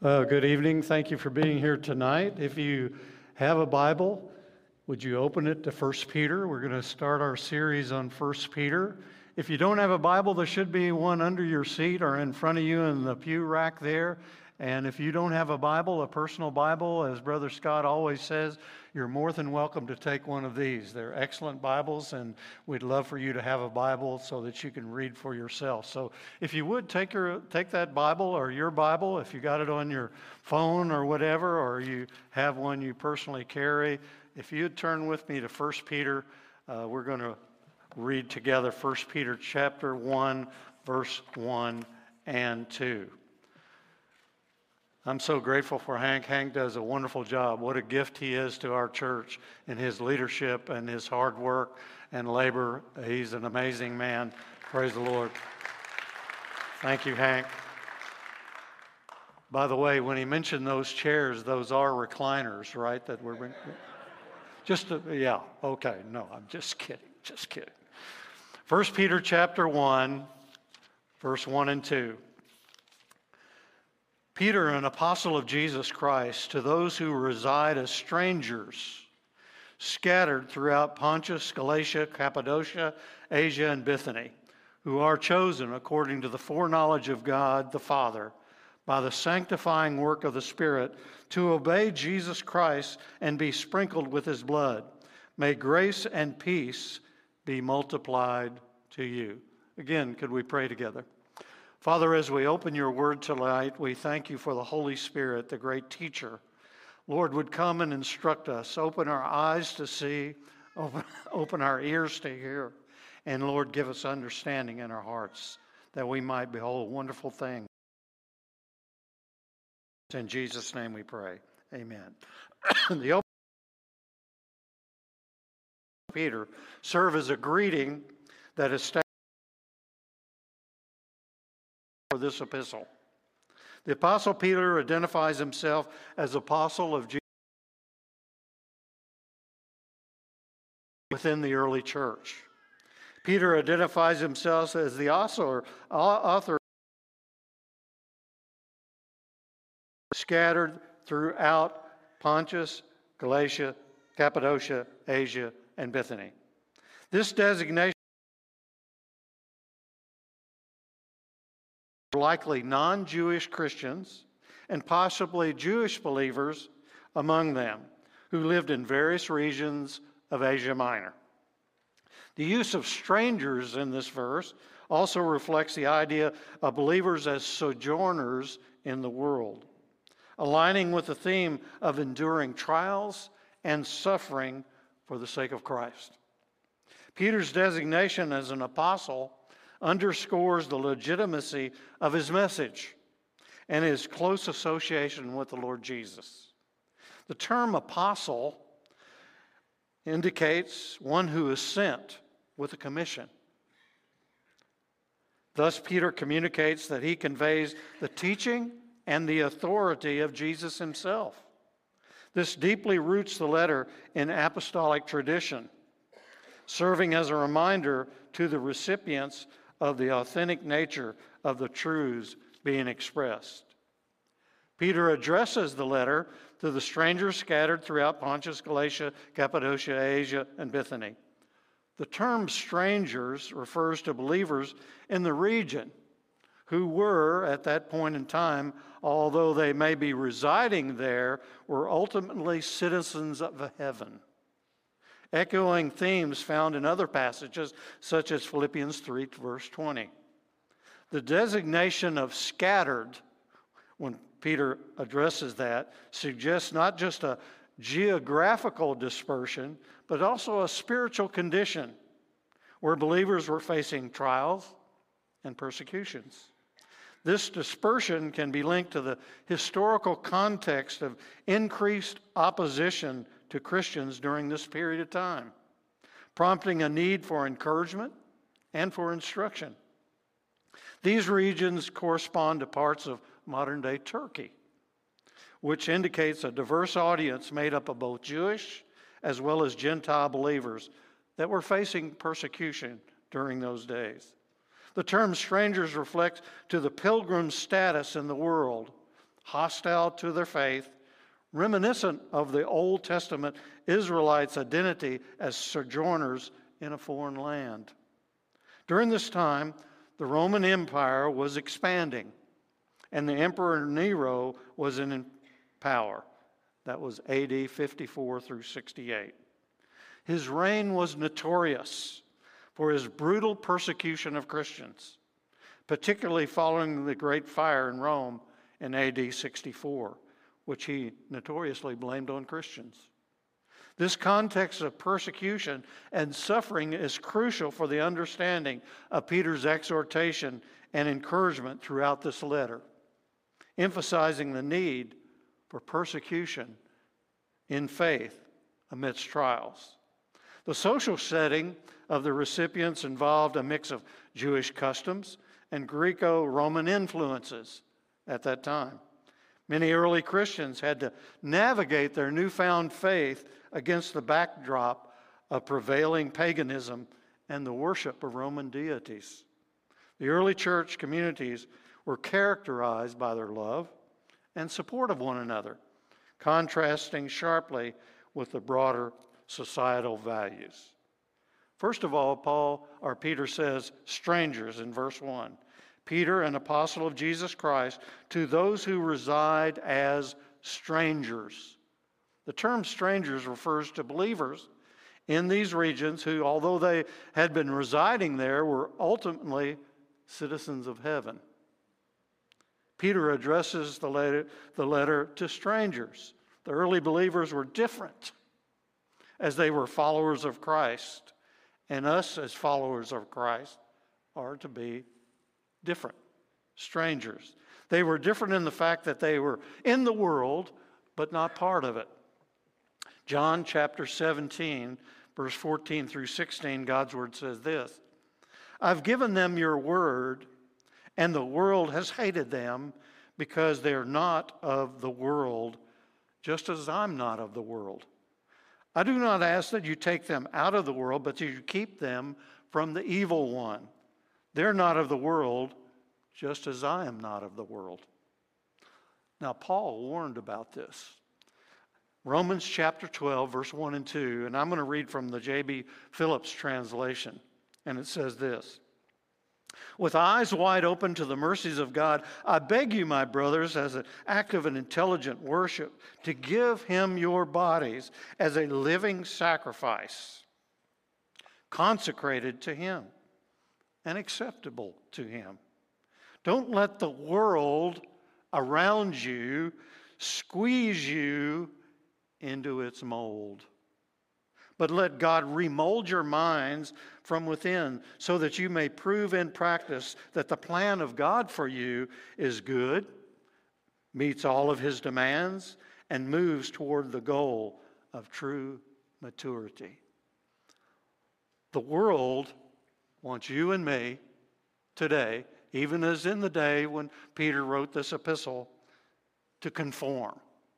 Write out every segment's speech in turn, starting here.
Good evening. Thank you for being here tonight. If you have a Bible, would you open it to 1 Peter? We're going to start our series on 1 Peter. If you don't have a Bible, there should be one under your seat or in front of you in the pew rack there. And if you don't have a Bible, a personal Bible, as Brother Scott always says, you're more than welcome to take one of these. They're excellent Bibles, and we'd love for you to have a Bible so that you can read for yourself. So if you would, take that Bible or your Bible, if you got it on your phone or whatever, or you have one you personally carry. If you'd turn with me to 1 Peter, we're going to read together 1 Peter chapter 1, verse 1 and 2. I'm so grateful for Hank. Hank does a wonderful job. What a gift he is to our church in his leadership and his hard work and labor. He's an amazing man. Praise the Lord. Thank you, Hank. By the way, when he mentioned those chairs, those are recliners, right? That we're yeah, okay. No, I'm just kidding. Just kidding. 1 Peter chapter 1, verse 1 and 2. Peter, an apostle of Jesus Christ, to those who reside as strangers, scattered throughout Pontus, Galatia, Cappadocia, Asia, and Bithynia, who are chosen according to the foreknowledge of God the Father, by the sanctifying work of the Spirit, to obey Jesus Christ and be sprinkled with his blood. May grace and peace be multiplied to you. Again, could we pray together? Father, as we open your word tonight, we thank you for the Holy Spirit, the great teacher. Lord, would come and instruct us, open our eyes to see, open our ears to hear, and Lord, give us understanding in our hearts that we might behold wonderful things. In Jesus' name we pray. Amen. The opening of Peter serve as a greeting that establishes for this epistle. The Apostle Peter identifies himself as apostle of Jesus within the early church. Peter identifies himself as the author scattered throughout Pontus, Galatia, Cappadocia, Asia, and Bithynia. This designation likely non-Jewish Christians and possibly Jewish believers among them who lived in various regions of Asia Minor. The use of strangers in this verse also reflects the idea of believers as sojourners in the world, aligning with the theme of enduring trials and suffering for the sake of Christ. Peter's designation as an apostle underscores the legitimacy of his message and his close association with the Lord Jesus. The term apostle indicates one who is sent with a commission. Thus, Peter communicates that he conveys the teaching and the authority of Jesus himself. This deeply roots the letter in apostolic tradition, serving as a reminder to the recipients of the authentic nature of the truths being expressed. Peter addresses the letter to the strangers scattered throughout Pontus, Galatia, Cappadocia, Asia, and Bithynia. The term strangers refers to believers in the region who were, at that point in time, although they may be residing there, were ultimately citizens of heaven, echoing themes found in other passages, such as Philippians 3, verse 20. The designation of scattered, when Peter addresses that, suggests not just a geographical dispersion, but also a spiritual condition where believers were facing trials and persecutions. This dispersion can be linked to the historical context of increased opposition to Christians during this period of time, prompting a need for encouragement and for instruction. These regions correspond to parts of modern-day Turkey, which indicates a diverse audience made up of both Jewish as well as Gentile believers that were facing persecution during those days. The term strangers reflects to the pilgrim status in the world hostile to their faith, reminiscent of the Old Testament Israelites' identity as sojourners in a foreign land. During this time, the Roman Empire was expanding, and the Emperor Nero was in power. That was AD 54 through 68. His reign was notorious for his brutal persecution of Christians, particularly following the Great Fire in Rome in AD 64, which he notoriously blamed on Christians. This context of persecution and suffering is crucial for the understanding of Peter's exhortation and encouragement throughout this letter, emphasizing the need for persecution in faith amidst trials. The social setting of the recipients involved a mix of Jewish customs and Greco-Roman influences at that time. Many early Christians had to navigate their newfound faith against the backdrop of prevailing paganism and the worship of Roman deities. The early church communities were characterized by their love and support of one another, contrasting sharply with the broader societal values. First of all, Peter says, strangers in verse 1. Peter, an apostle of Jesus Christ, to those who reside as strangers. The term strangers refers to believers in these regions who, although they had been residing there, were ultimately citizens of heaven. Peter addresses the letter to strangers. The early believers were different as they were followers of Christ, and us as followers of Christ are to be different, strangers. They were different in the fact that they were in the world, but not part of it. John chapter 17, verse 14 through 16, God's word says this, I've given them your word, and the world has hated them because they're not of the world, just as I'm not of the world. I do not ask that you take them out of the world, but that you keep them from the evil one. They're not of the world, just as I am not of the world. Now, Paul warned about this. Romans chapter 12, verse 1 and 2, and I'm going to read from the J.B. Phillips translation, and it says this. With eyes wide open to the mercies of God, I beg you, my brothers, as an act of an intelligent worship, to give him your bodies as a living sacrifice, consecrated to him and acceptable to him. Don't let the world around you squeeze you into its mold. But let God remold your minds from within so that you may prove in practice that the plan of God for you is good, meets all of his demands, and moves toward the goal of true maturity. The world wants you and me today, even as in the day when Peter wrote this epistle, to conform.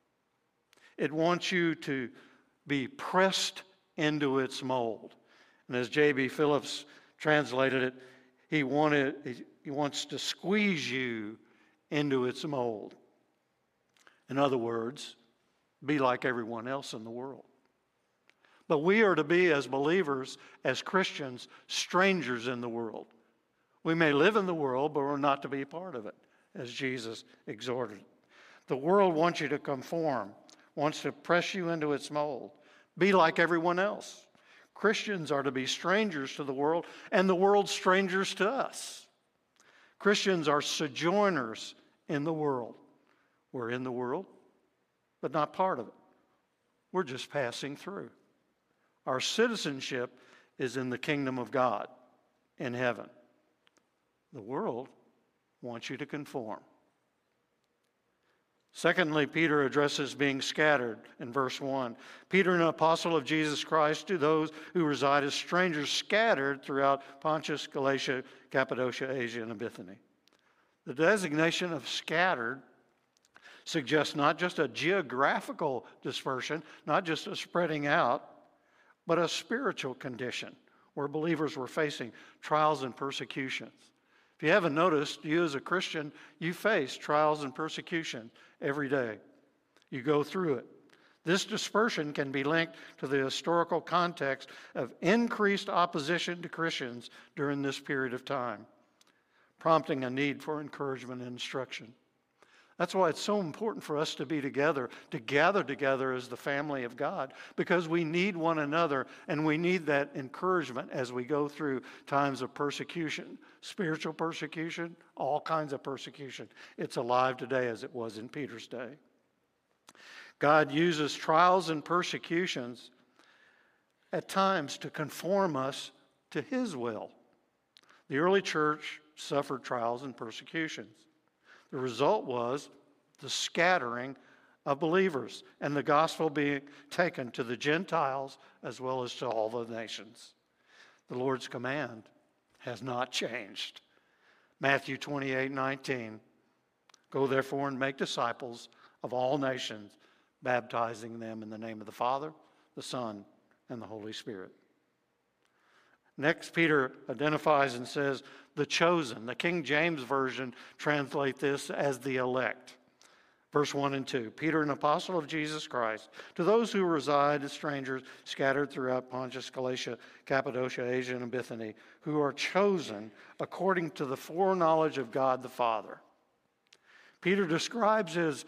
It wants you to be pressed into its mold. And as J.B. Phillips translated it, he wants to squeeze you into its mold. In other words, be like everyone else in the world. But we are to be, as believers, as Christians, strangers in the world. We may live in the world, but we're not to be a part of it, as Jesus exhorted. The world wants you to conform, wants to press you into its mold. Be like everyone else. Christians are to be strangers to the world, and the world strangers to us. Christians are sojourners in the world. We're in the world, but not part of it. We're just passing through. Our citizenship is in the kingdom of God in heaven. The world wants you to conform. Secondly, Peter addresses being scattered in verse 1. Peter, an apostle of Jesus Christ, to those who reside as strangers scattered throughout Pontus, Galatia, Cappadocia, Asia, and Bithynia. The designation of scattered suggests not just a geographical dispersion, not just a spreading out, but a spiritual condition where believers were facing trials and persecutions. If you haven't noticed, you as a Christian, you face trials and persecution every day. You go through it. This dispersion can be linked to the historical context of increased opposition to Christians during this period of time, prompting a need for encouragement and instruction. That's why it's so important for us to be together, to gather together as the family of God, because we need one another and we need that encouragement as we go through times of persecution, spiritual persecution, all kinds of persecution. It's alive today as it was in Peter's day. God uses trials and persecutions at times to conform us to His will. The early church suffered trials and persecutions. The result was the scattering of believers and the gospel being taken to the Gentiles as well as to all the nations. The Lord's command has not changed. Matthew 28:19, "Go therefore and make disciples of all nations, baptizing them in the name of the Father, the Son, and the Holy Spirit." Next, Peter identifies and says, the chosen. The King James Version translate this as the elect. Verse 1 and 2, Peter, an apostle of Jesus Christ, to those who reside as strangers scattered throughout Pontus, Galatia, Cappadocia, Asia, and Bithynia, who are chosen according to the foreknowledge of God the Father. Peter describes his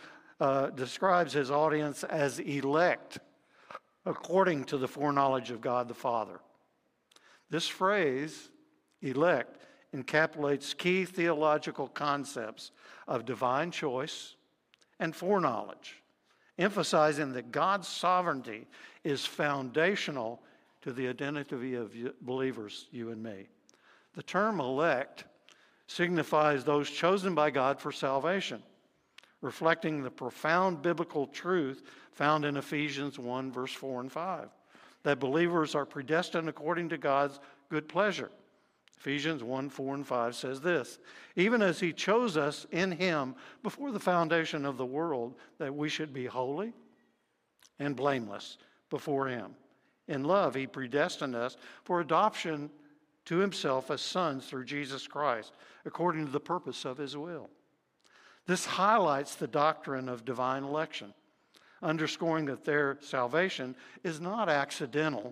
audience as elect according to the foreknowledge of God the Father. This phrase, elect, encapsulates key theological concepts of divine choice and foreknowledge, emphasizing that God's sovereignty is foundational to the identity of believers, you and me. The term elect signifies those chosen by God for salvation, reflecting the profound biblical truth found in Ephesians 1, verse 4 and 5, that believers are predestined according to God's good pleasure. Ephesians 1, 4 and 5 says this, even as He chose us in Him before the foundation of the world, that we should be holy and blameless before Him. In love, He predestined us for adoption to Himself as sons through Jesus Christ, according to the purpose of His will. This highlights the doctrine of divine election, underscoring that their salvation is not accidental,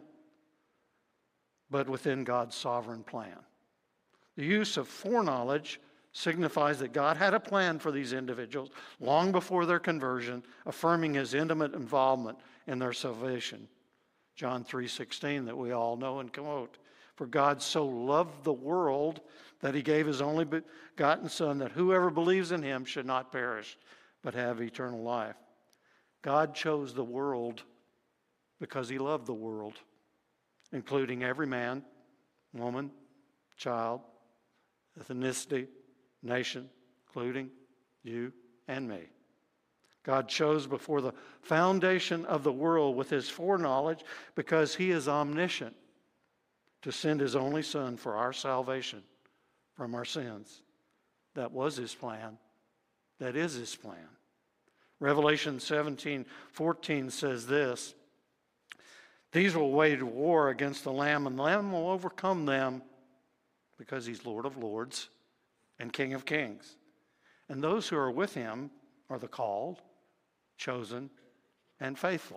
but within God's sovereign plan. The use of foreknowledge signifies that God had a plan for these individuals long before their conversion, affirming His intimate involvement in their salvation. John 3:16 that we all know and quote, "For God so loved the world that He gave His only begotten Son, that whoever believes in Him should not perish, but have eternal life." God chose the world because He loved the world, including every man, woman, child, ethnicity, nation, including you and me. God chose before the foundation of the world with His foreknowledge because He is omniscient to send His only Son for our salvation from our sins. That was His plan. That is His plan. Revelation 17:14 says this, "These will wage war against the Lamb, and the Lamb will overcome them because He's Lord of lords and King of kings. And those who are with Him are the called, chosen, and faithful."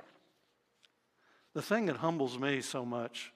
The thing that humbles me so much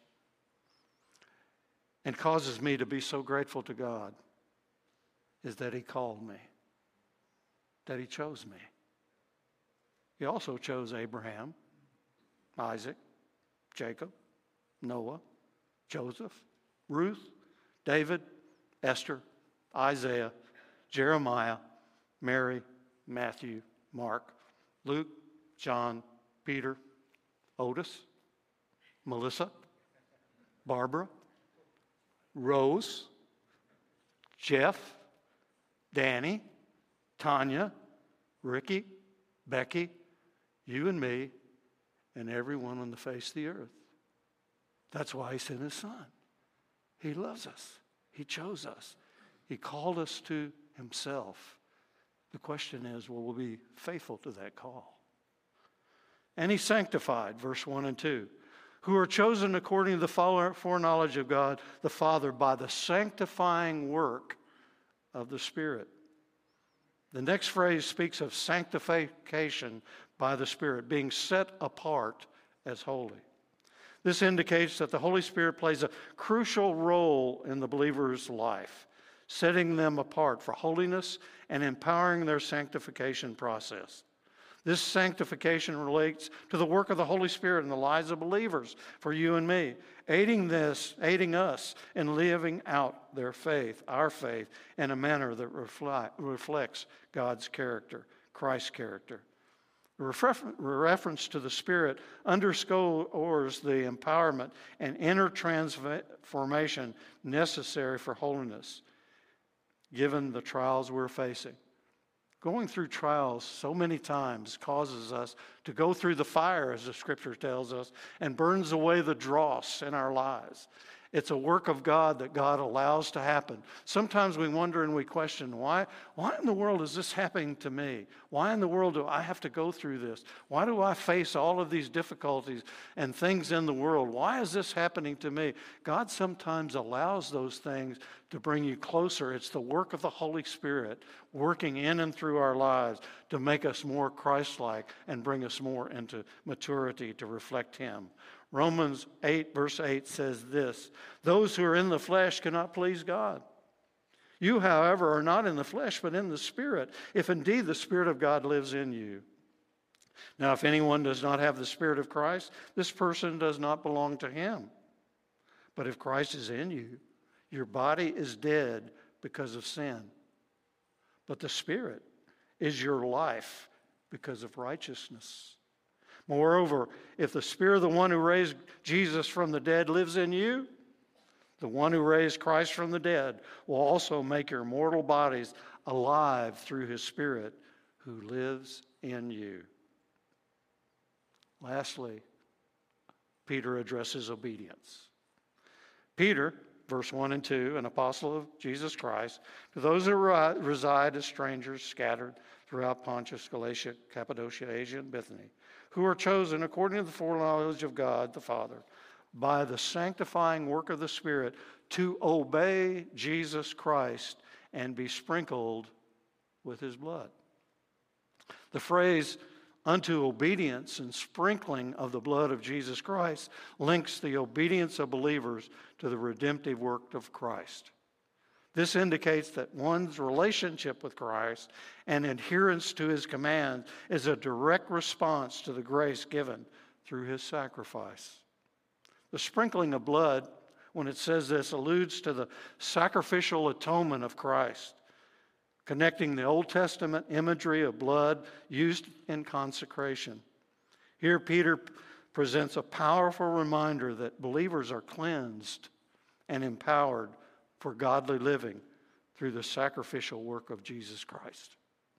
and causes me to be so grateful to God is that He called me, that He chose me. He also chose Abraham, Isaac, Jacob, Noah, Joseph, Ruth, David, Esther, Isaiah, Jeremiah, Mary, Matthew, Mark, Luke, John, Peter, Otis, Melissa, Barbara, Rose, Jeff, Danny, Tanya, Ricky, Becky, you and me, and everyone on the face of the earth. That's why He sent His Son. He loves us. He chose us. He called us to Himself. The question is, will we be faithful to that call? And He sanctified, verse 1 and 2, who are chosen according to the foreknowledge of God the Father by the sanctifying work of the Spirit. The next phrase speaks of sanctification by the Spirit, being set apart as holy. This indicates that the Holy Spirit plays a crucial role in the believer's life, setting them apart for holiness and empowering their sanctification process. This sanctification relates to the work of the Holy Spirit in the lives of believers, for you and me, aiding us in living out their faith, our faith, in a manner that reflects God's character, Christ's character. The reference to the Spirit underscores the empowerment and inner transformation necessary for holiness, given the trials we're facing. Going through trials so many times causes us to go through the fire, as the Scripture tells us, and burns away the dross in our lives. It's a work of God that God allows to happen. Sometimes we wonder and we question, why in the world is this happening to me? Why in the world do I have to go through this? Why do I face all of these difficulties and things in the world? Why is this happening to me? God sometimes allows those things to bring you closer. It's the work of the Holy Spirit working in and through our lives to make us more Christ-like and bring us more into maturity to reflect Him. Romans 8, verse 8 says this, "Those who are in the flesh cannot please God. You, however, are not in the flesh, but in the Spirit, if indeed the Spirit of God lives in you. Now, if anyone does not have the Spirit of Christ, this person does not belong to Him. But if Christ is in you, your body is dead because of sin. But the Spirit is your life because of righteousness. Moreover, if the Spirit of the one who raised Jesus from the dead lives in you, the one who raised Christ from the dead will also make your mortal bodies alive through His Spirit who lives in you." Lastly, Peter addresses obedience. Peter, verse 1 and 2, an apostle of Jesus Christ, to those who reside as strangers scattered throughout Pontus, Galatia, Cappadocia, Asia, and Bithynia, who are chosen according to the foreknowledge of God the Father, by the sanctifying work of the Spirit, to obey Jesus Christ and be sprinkled with His blood. The phrase unto obedience and sprinkling of the blood of Jesus Christ links the obedience of believers to the redemptive work of Christ. This indicates that one's relationship with Christ and adherence to His commands is a direct response to the grace given through His sacrifice. The sprinkling of blood, when it says this, alludes to the sacrificial atonement of Christ, connecting the Old Testament imagery of blood used in consecration. Here, Peter presents a powerful reminder that believers are cleansed and empowered for godly living through the sacrificial work of Jesus Christ.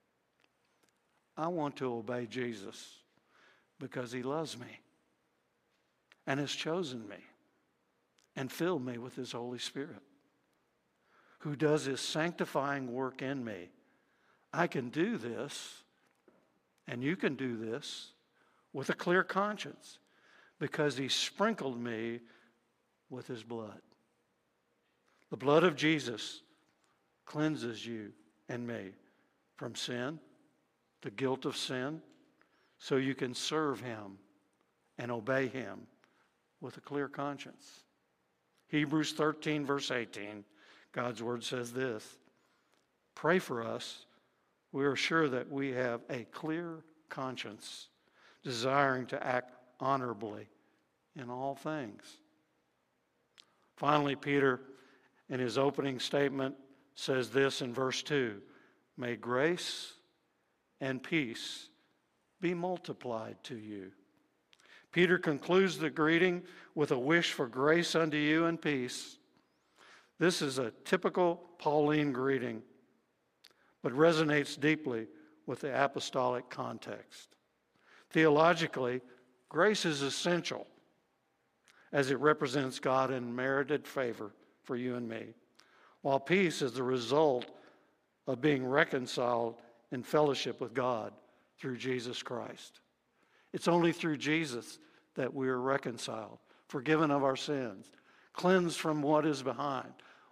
I want to obey Jesus because He loves me and has chosen me and filled me with His Holy Spirit, who does His sanctifying work in me. I can do this, and you can do this with a clear conscience because He sprinkled me with His blood. The blood of Jesus cleanses you and me from sin, the guilt of sin, so you can serve Him and obey Him with a clear conscience. Hebrews 13, verse 18, God's Word says this, "Pray for us. We are sure that we have a clear conscience, desiring to act honorably in all things." Finally, Peter, in his opening statement, says this in verse 2, "May grace and peace be multiplied to you." Peter concludes the greeting with a wish for grace unto you and peace. This is a typical Pauline greeting, but resonates deeply with the apostolic context. Theologically, grace is essential as it represents God in merited favor for you and me, while peace is the result of being reconciled in fellowship with God through Jesus Christ. It's only through Jesus that we are reconciled, forgiven of our sins, cleansed from what is behind,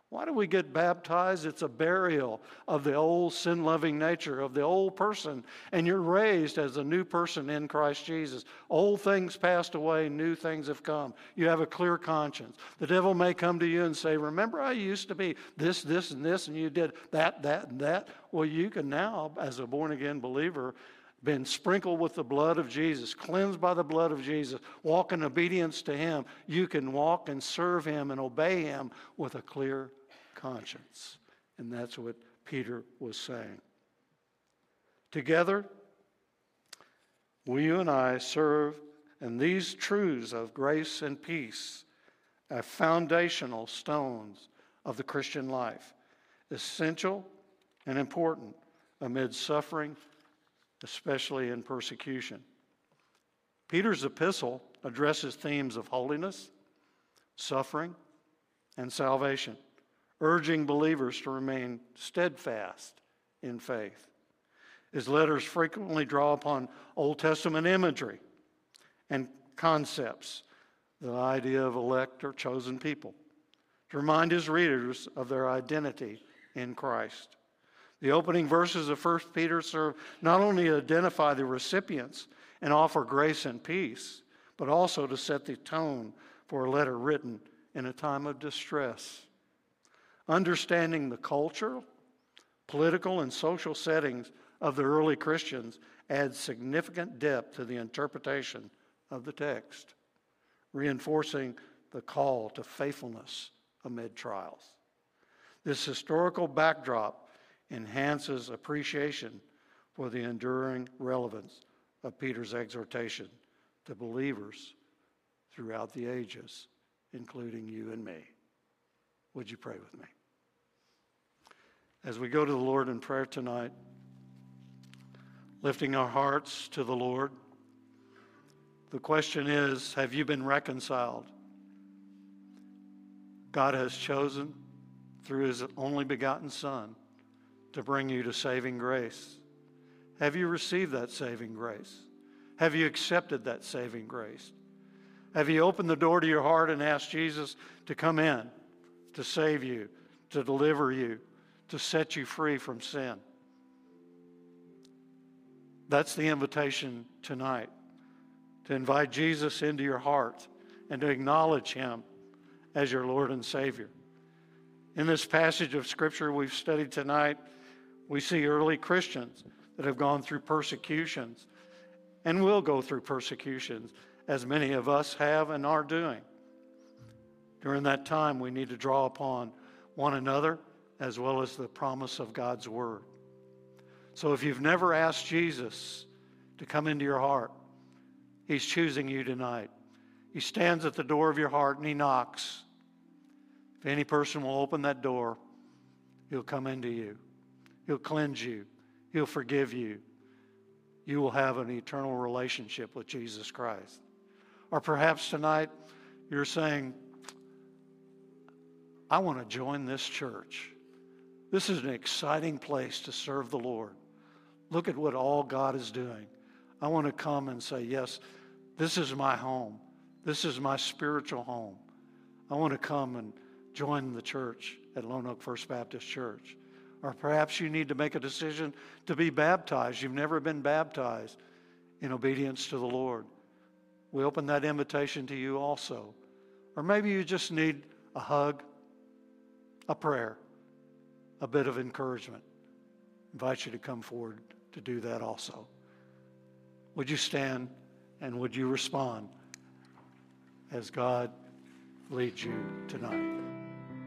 Why do we get baptized? It's a burial of the old sin-loving nature of the old person, and you're raised as a new person in Christ Jesus. Old things passed away, new things have come. You have a clear conscience. The devil may come to you and say, remember I used to be this, this, and this, and you did that, that, and that. Well, you can now, as a born-again believer, been sprinkled with the blood of Jesus, cleansed by the blood of Jesus, walk in obedience to Him. You can walk and serve Him and obey Him with a clear conscience. And that's what Peter was saying. Together, will you and I serve, and these truths of grace and peace are foundational stones of the Christian life, essential and important amid suffering, especially in persecution. Peter's epistle addresses themes of holiness, suffering, and salvation, urging believers to remain steadfast in faith. His letters frequently draw upon Old Testament imagery and concepts, the idea of elect or chosen people, to remind his readers of their identity in Christ. The opening verses of 1 Peter serve not only to identify the recipients and offer grace and peace, but also to set the tone for a letter written in a time of distress. Understanding the cultural, political, and social settings of the early Christians adds significant depth to the interpretation of the text, reinforcing the call to faithfulness amid trials. This historical backdrop enhances appreciation for the enduring relevance of Peter's exhortation to believers throughout the ages, including you and me. Would you pray with me? As we go to the Lord in prayer tonight, lifting our hearts to the Lord, the question is, have you been reconciled? God has chosen, through His only begotten Son, to bring you to saving grace. Have you received that saving grace? Have you accepted that saving grace? Have you opened the door to your heart and asked Jesus to come in, to save you, to deliver you, to set you free from sin? That's the invitation tonight, to invite Jesus into your heart and to acknowledge Him as your Lord and Savior. In this passage of Scripture we've studied tonight, we see early Christians that have gone through persecutions and will go through persecutions, as many of us have and are doing. During that time, we need to draw upon one another as well as the promise of God's Word. So if you've never asked Jesus to come into your heart, He's choosing you tonight. He stands at the door of your heart and He knocks. If any person will open that door, He'll come into you. He'll cleanse you. He'll forgive you. You will have an eternal relationship with Jesus Christ. Or perhaps tonight you're saying, I want to join this church. This is an exciting place to serve the Lord. Look at what all God is doing. I want to come and say, yes, this is my home. This is my spiritual home. I want to come and join the church at Lone Oak First Baptist Church. Or perhaps you need to make a decision to be baptized. You've never been baptized in obedience to the Lord. We open that invitation to you also. Or maybe you just need a hug, a prayer, a bit of encouragement. I invite you to come forward to do that also. Would you stand and would you respond as God leads you tonight?